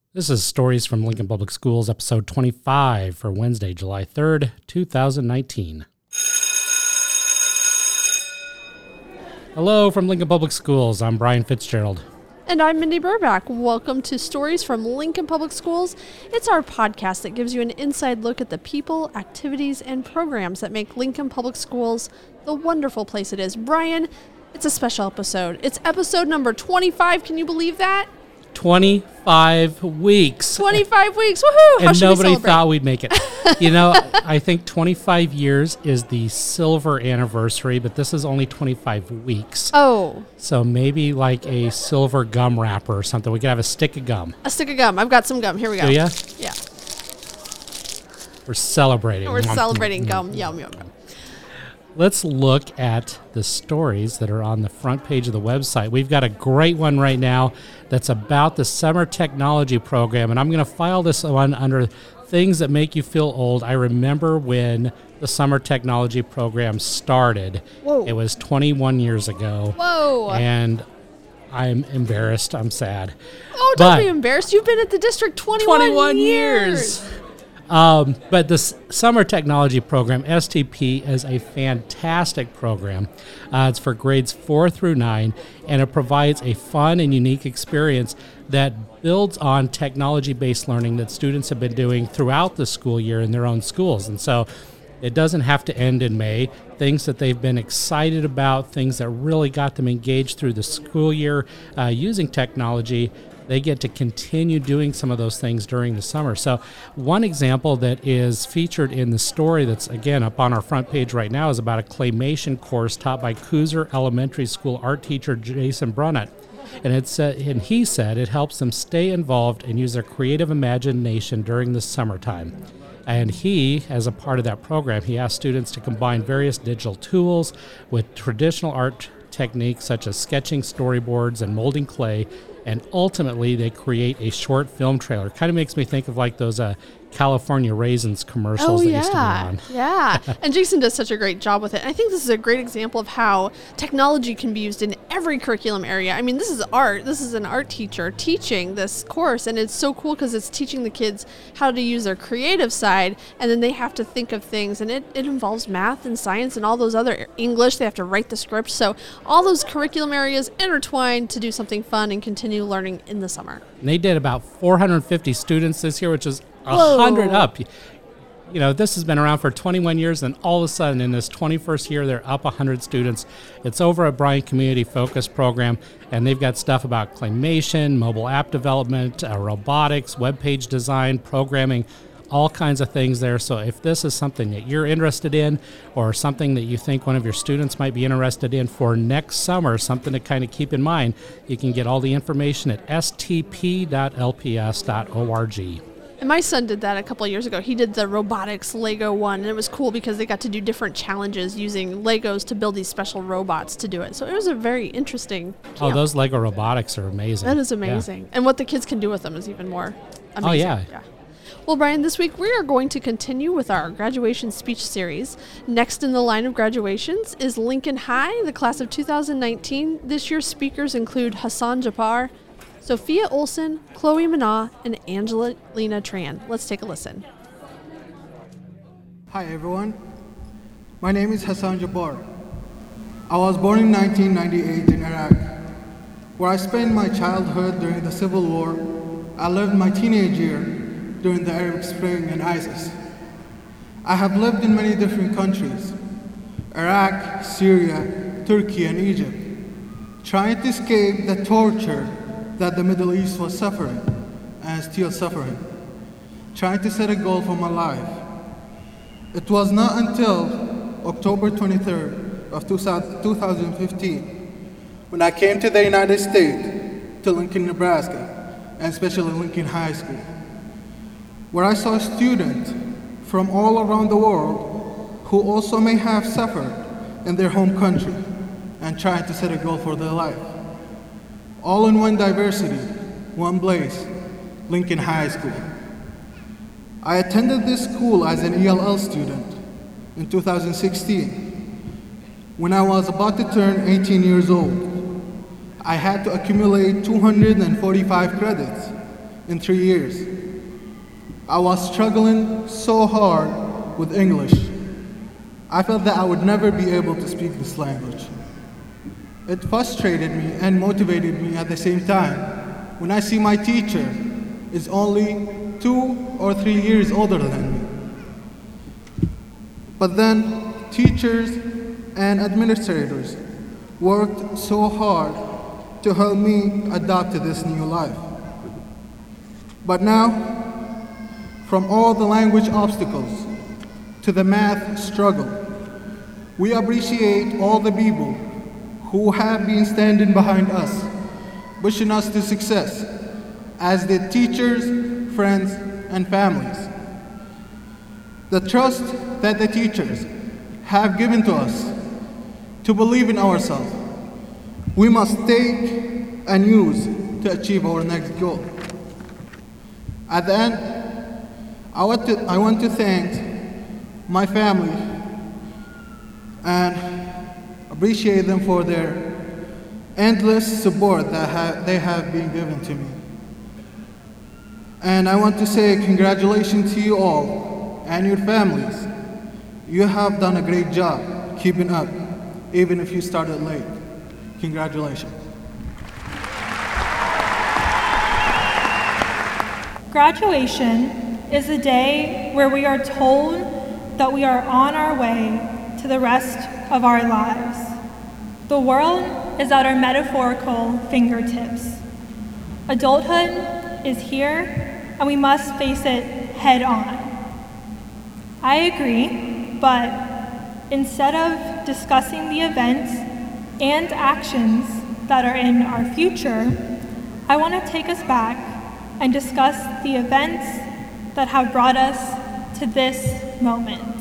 This is Stories from Lincoln Public Schools, episode 25 for Wednesday, July 3rd, 2019. Hello from Lincoln Public Schools. I'm Brian Fitzgerald. And I'm Mindy Burback. Welcome to Stories from Lincoln Public Schools. It's our podcast that gives you an inside look at the people, activities, and programs that make Lincoln Public Schools the wonderful place it is. Brian, it's a special episode. It's episode number 25. Can you believe that? 25 weeks. 25 weeks. Woohoo! And nobody thought we'd make it. You know, I think 25 years is the silver anniversary, but this is only 25 weeks. Oh. So maybe like a silver gum wrapper or something. We could have a stick of gum. A stick of gum. I've got some gum. Here we go. Do ya? Yeah. We're celebrating. We're celebrating gum. Yum, yum, yum. Let's look at the stories that are on the front page of the website. We've got a great one right now that's about the summer technology program, and I'm going to file this one under things that make you feel old. I remember when the summer technology program started. Whoa. It was 21 years ago. Whoa. And I'm embarrassed. I'm sad. Oh, don't be embarrassed. You've been at the district 21 years. But this Summer Technology Program, STP, is a fantastic program. It's for grades 4 through 9, and it provides a fun and unique experience that builds on technology-based learning that students have been doing throughout the school year in their own schools. And so it doesn't have to end in May. Things that they've been excited about, things that really got them engaged through the school year using technology, they get to continue doing some of those things during the summer. So one example that is featured in the story that's, again, up on our front page right now is about a claymation course taught by Cooser Elementary School art teacher Jason Brunnett. And he said it helps them stay involved and use their creative imagination during the summertime. And he, as a part of that program, he asked students to combine various digital tools with traditional art techniques such as sketching, storyboards, and molding clay. And ultimately, they create a short film trailer. Kind of makes me think of like those California Raisins commercials that used to be on. Yeah. And Jason does such a great job with it. And I think this is a great example of how technology can be used in every curriculum area. I mean, this is art. This is an art teacher teaching this course. And it's so cool because it's teaching the kids how to use their creative side. And then they have to think of things. And it involves math and science and all those other English. They have to write the script. So all those curriculum areas intertwine to do something fun and continue learning in the summer. And they did about 450 students this year, which is 100 up. You know, this has been around for 21 years, and all of a sudden in this 21st year, they're up 100 students. It's over at Bryant Community Focus Program, and they've got stuff about claymation, mobile app development, robotics, web page design, programming, all kinds of things there. So if this is something that you're interested in or something that you think one of your students might be interested in for next summer, something to kind of keep in mind, you can get all the information at stp.lps.org. And my son did that a couple of years ago. He did the robotics Lego one, and it was cool because they got to do different challenges using Legos to build these special robots to do it. So it was a very interesting camp. Oh, those Lego robotics are amazing. That is amazing. Yeah. And what the kids can do with them is even more amazing. Oh, yeah. Well, Brian, this week we are going to continue with our graduation speech series. Next in the line of graduations is Lincoln High, the class of 2019. This year's speakers include Hassan Jabbar, Sophia Olson, Chloe Manah, and Angelina Tran. Let's take a listen. Hi, everyone. My name is Hassan Jabbar. I was born in 1998 in Iraq, where I spent my childhood during the Civil War. I lived my teenage year during the Arab Spring and ISIS. I have lived in many different countries: Iraq, Syria, Turkey, and Egypt, trying to escape the torture that the Middle East was suffering and still suffering, trying to set a goal for my life. It was not until October 23rd of 2015 when I came to the United States, to Lincoln, Nebraska, and especially Lincoln High School, where I saw students from all around the world who also may have suffered in their home country and trying to set a goal for their life. All in one diversity, one place, Lincoln High School. I attended this school as an ELL student in 2016. When I was about to turn 18 years old, I had to accumulate 245 credits in 3 years. I was struggling so hard with English. I felt that I would never be able to speak this language. It frustrated me and motivated me at the same time when I see my teacher is only 2 or 3 years older than me. But then teachers and administrators worked so hard to help me adapt to this new life. But now, from all the language obstacles to the math struggle, we appreciate all the people who have been standing behind us, pushing us to success, as the teachers, friends, and families. The trust that the teachers have given to us to believe in ourselves, we must take and use to achieve our next goal. At the end, I want to thank my family and appreciate them for their endless support that they have been given to me. And I want to say congratulations to you all and your families. You have done a great job keeping up, even if you started late. Congratulations. Graduation is the day where we are told that we are on our way to the rest of our lives. The world is at our metaphorical fingertips. Adulthood is here, and we must face it head on. I agree, but instead of discussing the events and actions that are in our future, I want to take us back and discuss the events that have brought us to this moment.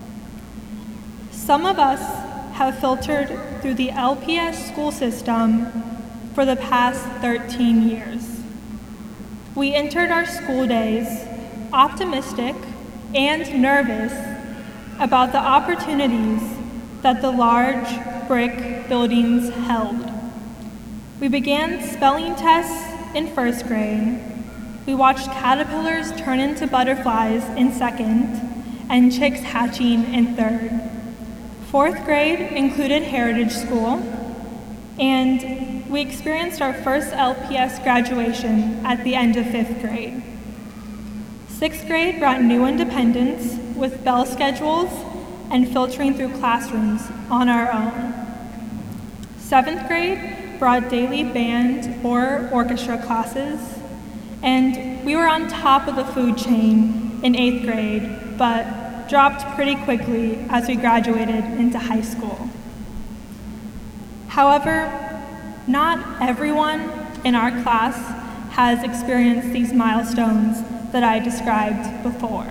Some of us have filtered through the LPS school system for the past 13 years. We entered our school days optimistic and nervous about the opportunities that the large brick buildings held. We began spelling tests in first grade. We watched caterpillars turn into butterflies in second and chicks hatching in third. Fourth grade included Heritage School, and we experienced our first LPS graduation at the end of fifth grade. Sixth grade brought new independence with bell schedules and filtering through classrooms on our own. Seventh grade brought daily band or orchestra classes, and we were on top of the food chain in eighth grade, but dropped pretty quickly as we graduated into high school. However, not everyone in our class has experienced these milestones that I described before.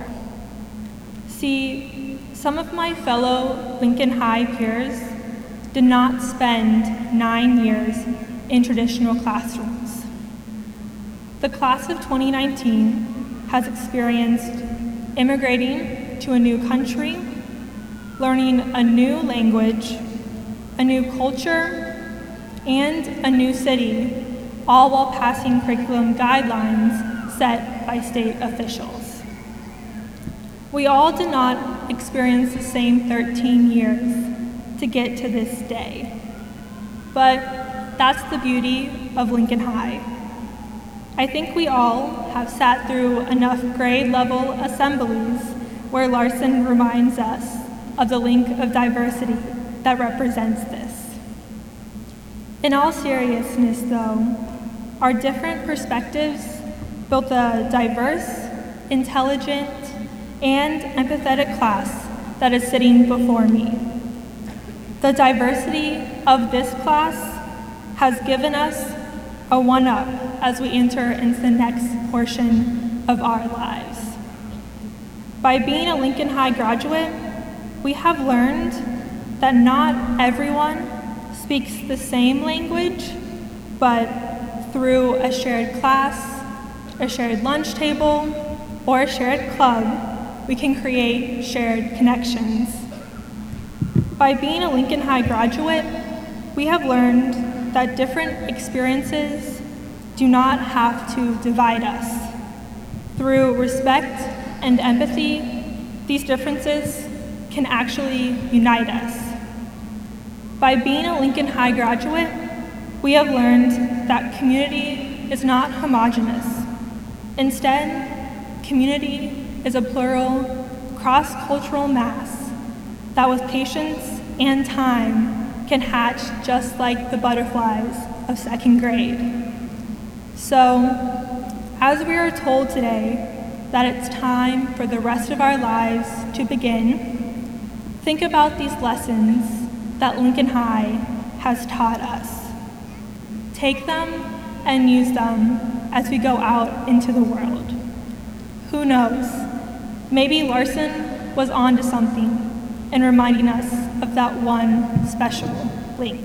See, some of my fellow Lincoln High peers did not spend 9 years in traditional classrooms. The class of 2019 has experienced immigrating to a new country, learning a new language, a new culture, and a new city, all while passing curriculum guidelines set by state officials. We all did not experience the same 13 years to get to this day, but that's the beauty of Lincoln High. I think we all have sat through enough grade level assemblies where Larson reminds us of the link of diversity that represents this. In all seriousness, though, our different perspectives built a diverse, intelligent, and empathetic class that is sitting before me. The diversity of this class has given us a one-up as we enter into the next portion of our lives. By being a Lincoln High graduate, we have learned that not everyone speaks the same language, but through a shared class, a shared lunch table, or a shared club, we can create shared connections. By being a Lincoln High graduate, we have learned that different experiences do not have to divide us. Through respect and empathy, these differences can actually unite us. By being a Lincoln High graduate, we have learned that community is not homogeneous. Instead, community is a plural, cross-cultural mass that with patience and time can hatch just like the butterflies of second grade. So, as we are told today that it's time for the rest of our lives to begin, think about these lessons that Lincoln High has taught us. Take them and use them as we go out into the world. Who knows? Maybe Larson was onto something in reminding us of that one special link.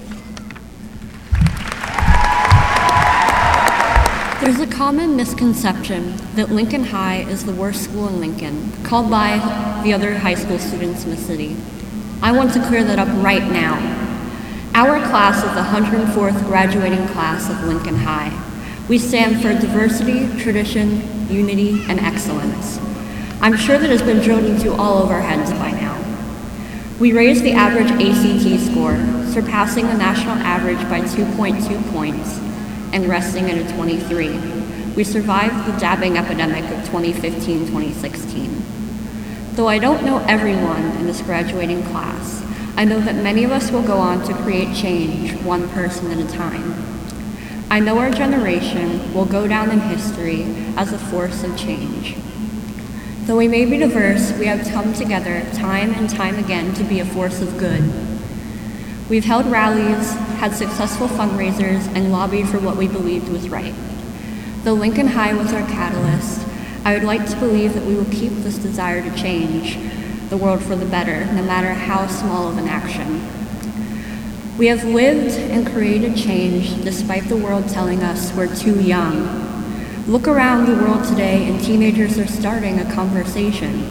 There's a common misconception that Lincoln High is the worst school in Lincoln, called by the other high school students in the city. I want to clear that up right now. Our class is the 104th graduating class of Lincoln High. We stand for diversity, tradition, unity, and excellence. I'm sure that has been drilled into all of our heads by now. We raised the average ACT score, surpassing the national average by 2.2 points, and resting at a 23. We survived the dabbing epidemic of 2015-2016. Though I don't know everyone in this graduating class, I know that many of us will go on to create change one person at a time. I know our generation will go down in history as a force of change. Though we may be diverse, we have come together time and time again to be a force of good. We've held rallies, had successful fundraisers, and lobbied for what we believed was right. Though Lincoln High was our catalyst, I would like to believe that we will keep this desire to change the world for the better, no matter how small of an action. We have lived and created change despite the world telling us we're too young. Look around the world today and teenagers are starting a conversation.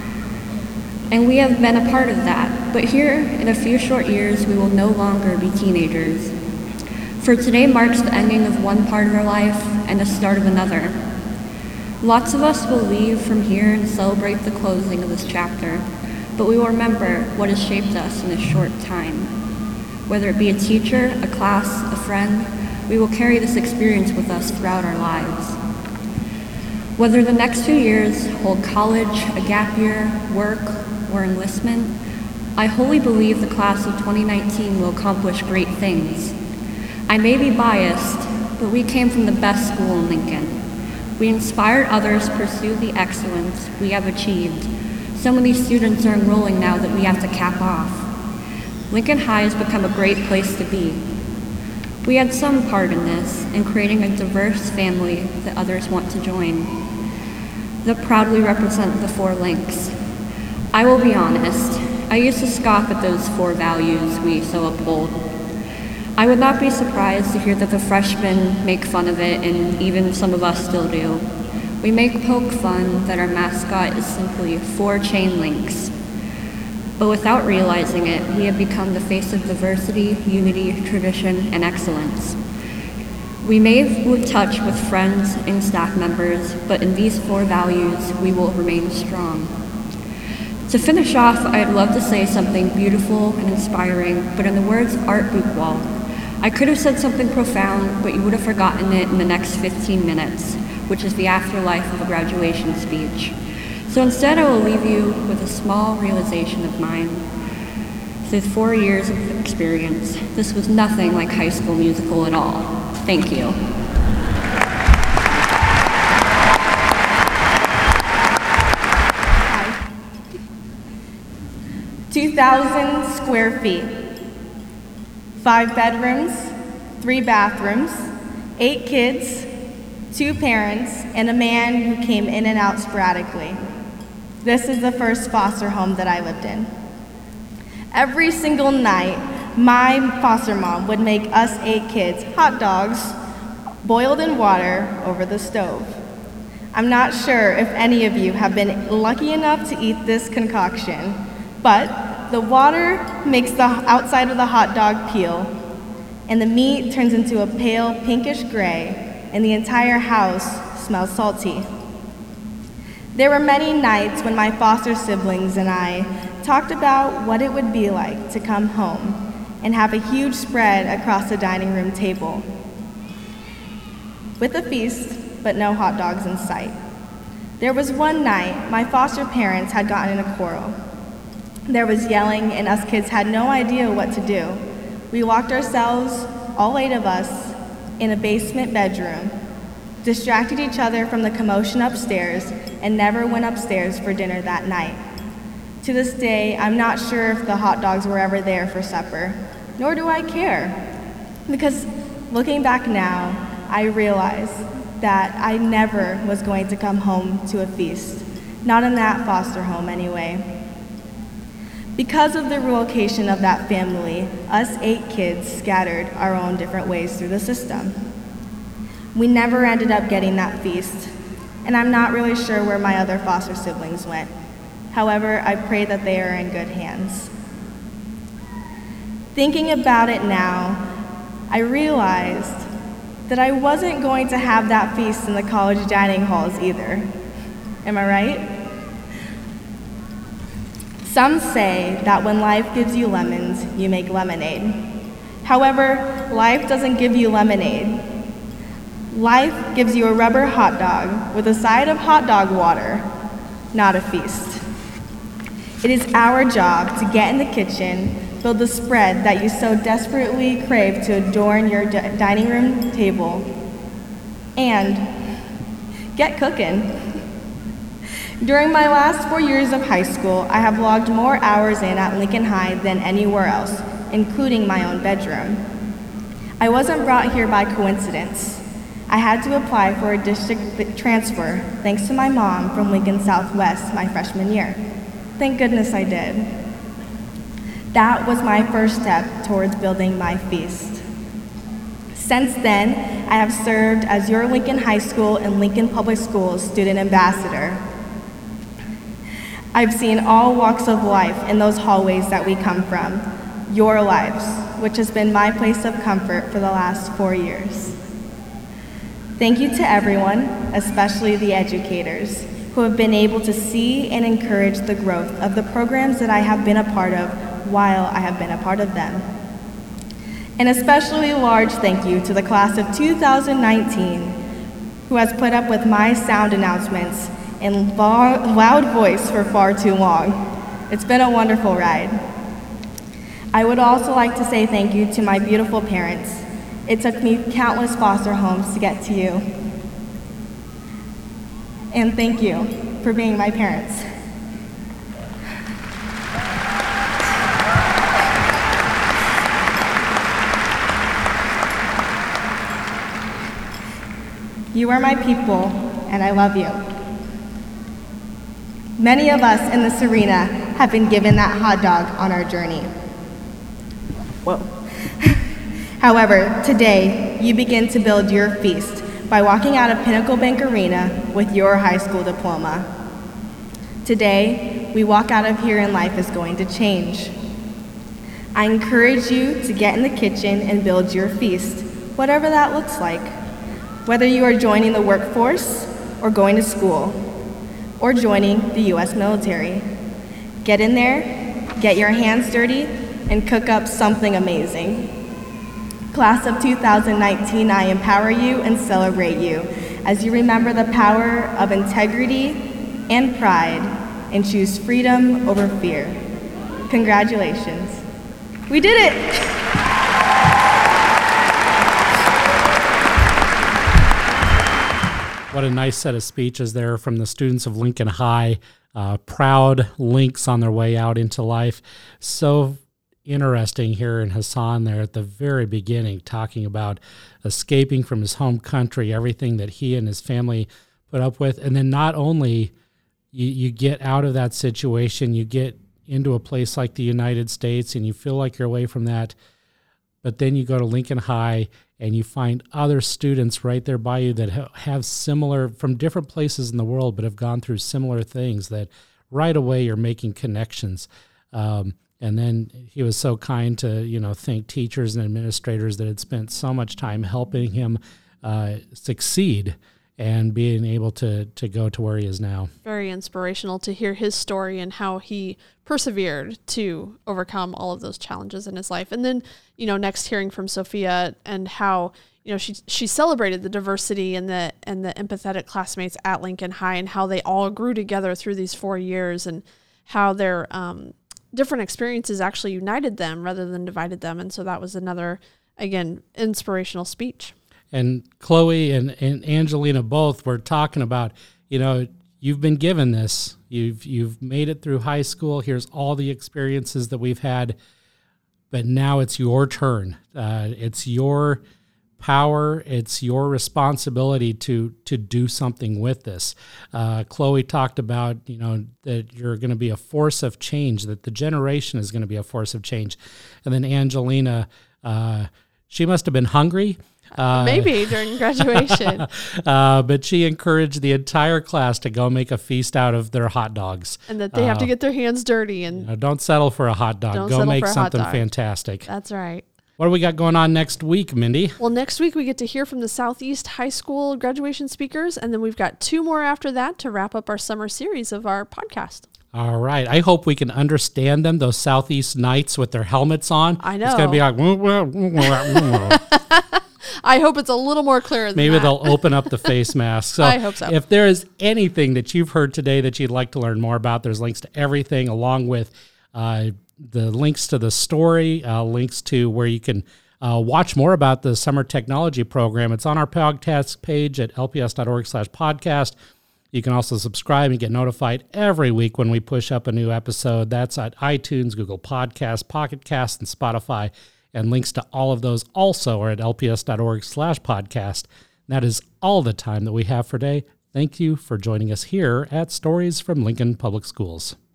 And we have been a part of that, but here in a few short years we will no longer be teenagers. For today marks the ending of one part of our life and the start of another. Lots of us will leave from here and celebrate the closing of this chapter, but we will remember what has shaped us in a short time. Whether it be a teacher, a class, a friend, we will carry this experience with us throughout our lives. Whether the next 2 years hold college, a gap year, work, or enlistment, I wholly believe the class of 2019 will accomplish great things. I may be biased, but we came from the best school in Lincoln. We inspired others to pursue the excellence we have achieved. So many students are enrolling now that we have to cap off. Lincoln High has become a great place to be. We had some part in this, in creating a diverse family that others want to join, that proudly represent the 4 links. I will be honest, I used to scoff at those 4 values we so uphold. I would not be surprised to hear that the freshmen make fun of it, and even some of us still do. We make poke fun that our mascot is simply 4 chain links. But without realizing it, we have become the face of diversity, unity, tradition, and excellence. We may lose touch with friends and staff members, but in these 4 values, we will remain strong. To finish off, I'd love to say something beautiful and inspiring, but in the words of Art Buchwald, I could have said something profound, but you would have forgotten it in the next 15 minutes, which is the afterlife of a graduation speech. So instead, I will leave you with a small realization of mine. Through 4 years of experience, this was nothing like High School Musical at all. Thank you. 2,000 square feet, 5 bedrooms, 3 bathrooms, 8 kids, 2 parents, and a man who came in and out sporadically. This is the first foster home that I lived in. Every single night, my foster mom would make us 8 kids hot dogs boiled in water over the stove. I'm not sure if any of you have been lucky enough to eat this concoction, but the water makes the outside of the hot dog peel, and the meat turns into a pale pinkish gray, and the entire house smells salty. There were many nights when my foster siblings and I talked about what it would be like to come home and have a huge spread across the dining room table with a feast, but no hot dogs in sight. There was one night my foster parents had gotten in a quarrel. There was yelling, and us kids had no idea what to do. We locked ourselves, all 8 of us, in a basement bedroom, distracted each other from the commotion upstairs, and never went upstairs for dinner that night. To this day, I'm not sure if the hot dogs were ever there for supper, nor do I care. Because looking back now, I realize that I never was going to come home to a feast, not in that foster home anyway. Because of the relocation of that family, us 8 kids scattered our own different ways through the system. We never ended up getting that feast, and I'm not really sure where my other foster siblings went. However, I pray that they are in good hands. Thinking about it now, I realized that I wasn't going to have that feast in the college dining halls either. Am I right? Some say that when life gives you lemons, you make lemonade. However, life doesn't give you lemonade. Life gives you a rubber hot dog with a side of hot dog water, not a feast. It is our job to get in the kitchen, build the spread that you so desperately crave to adorn your dining room table, and get cooking. During my last 4 years of high school, I have logged more hours in at Lincoln High than anywhere else, including my own bedroom. I wasn't brought here by coincidence. I had to apply for a district transfer thanks to my mom from Lincoln Southwest my freshman year. Thank goodness I did. That was my first step towards building my feast. Since then, I have served as your Lincoln High School and Lincoln Public Schools student ambassador. I've seen all walks of life in those hallways that we come from, your lives, which has been my place of comfort for the last 4 years. Thank you to everyone, especially the educators, who have been able to see and encourage the growth of the programs that I have been a part of while I have been a part of them. An especially large thank you to the class of 2019, who has put up with my sound announcements in loud voice for far too long. It's been a wonderful ride. I would also like to say thank you to my beautiful parents. It took me countless foster homes to get to you. And thank you for being my parents. You are my people, and I love you. Many of us in this arena have been given that hot dog on our journey. Whoa. However, today, you begin to build your feast by walking out of Pinnacle Bank Arena with your high school diploma. Today, we walk out of here and life is going to change. I encourage you to get in the kitchen and build your feast, whatever that looks like. Whether you are joining the workforce or going to school, or joining the U.S. military. Get in there, get your hands dirty, and cook up something amazing. Class of 2019, I empower you and celebrate you as you remember the power of integrity and pride and choose freedom over fear. Congratulations. We did it! What a nice set of speeches there from the students of Lincoln High. Proud Links on their way out into life. So interesting hearing Hassan there at the very beginning talking about escaping from his home country, everything that he and his family put up with. And then not only you get out of that situation, you get into a place like the United States and you feel like you're away from that, but then you go to Lincoln High and you find other students right there by you that have similar, from different places in the world, but have gone through similar things that right away you're making connections. And then he was so kind to, thank teachers and administrators that had spent so much time helping him succeed and being able to go to where he is now. Very inspirational to hear his story and how he persevered to overcome all of those challenges in his life. And then, next hearing from Sophia and how, she celebrated the diversity and the empathetic classmates at Lincoln High and how they all grew together through these 4 years and how their different experiences actually united them rather than divided them. And so that was another, again, inspirational speech. And Chloe and Angelina both were talking about, you've been given this. You've made it through high school. Here's all the experiences that we've had. But now it's your turn. It's your power. It's your responsibility to do something with this. Chloe talked about, that you're going to be a force of change, that the generation is going to be a force of change. And then Angelina, she must have been hungry. Maybe during graduation. But she encouraged the entire class to go make a feast out of their hot dogs. And that they have to get their hands dirty. And don't settle for a hot dog. Go make something fantastic. That's right. What do we got going on next week, Mindy? Well, next week we get to hear from the Southeast High School graduation speakers, and then we've got 2 more after that to wrap up our summer series of our podcast. All right. I hope we can understand them, those Southeast Knights with their helmets on. I know. It's going to be like... I hope it's a little more clear than Maybe that. they'll open up the face mask. So I hope so. If there is anything that you've heard today that you'd like to learn more about, there's links to everything along with the links to the story, links to where you can watch more about the summer technology program. It's on our podcast page at lps.org/podcast. You can also subscribe and get notified every week when we push up a new episode. That's at iTunes, Google Podcasts, Pocket Casts, and Spotify. And links to all of those also are at lps.org/podcast. That is all the time that we have for today. Thank you for joining us here at Stories from Lincoln Public Schools.